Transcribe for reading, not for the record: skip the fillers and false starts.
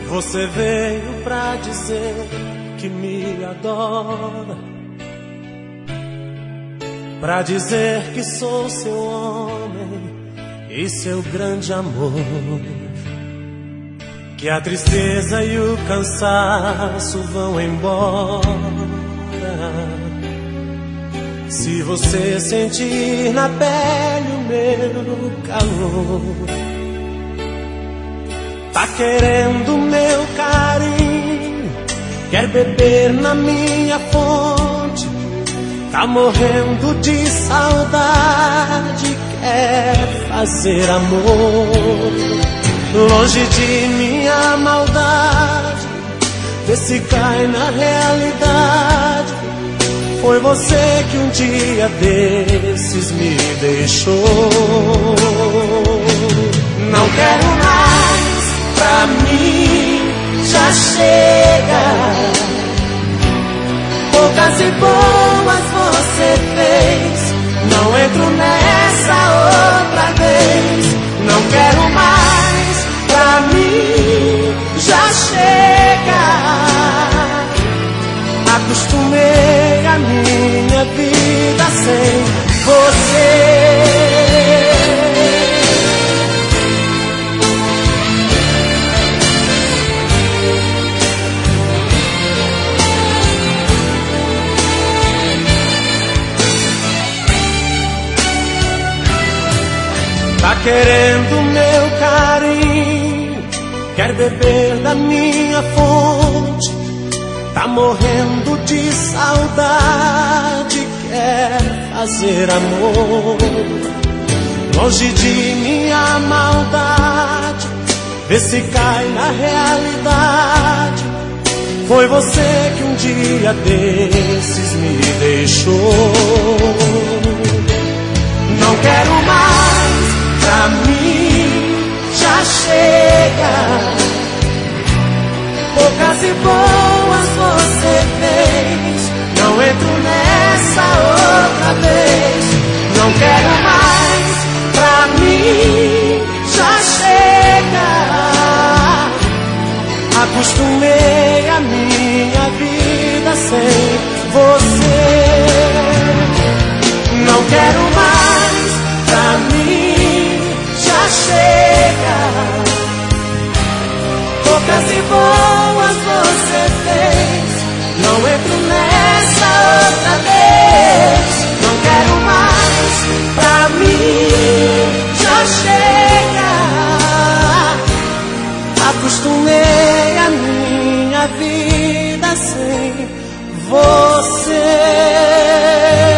Você veio pra dizer que me adora, pra dizer que sou seu homem e seu grande amor, que a tristeza e o cansaço vão embora se você sentir na pele o meu calor. Tá querendo meu carinho, quer beber na minha fonte, tá morrendo de saudade, quer fazer amor. Longe de minha maldade, vê se cai na realidade. Foi você que um dia desses me deixou. Não quero mais, pra mim já chega. Poucas e boas você fez, não entro nessa outra vez. Não quero mais, pra mim já chega. Acostumei a minha vida sem você. Tá querendo meu carinho, quer beber da minha fonte, tá morrendo de saudade, quer fazer amor. Longe de minha maldade, vê se cai na realidade. Foi você que um dia desses me deixou. Não quero mais, pra mim já chega. Poucas e boas você fez, não entro nessa outra vez. Não quero mais, pra mim já chega. Acostumei a minha vida sem você. Não quero mais, pra mim já chega. Poucas e boas você fez, não entro nessa outra vez. Não quero mais, pra mim já chega. Acostumei a minha vida sem você.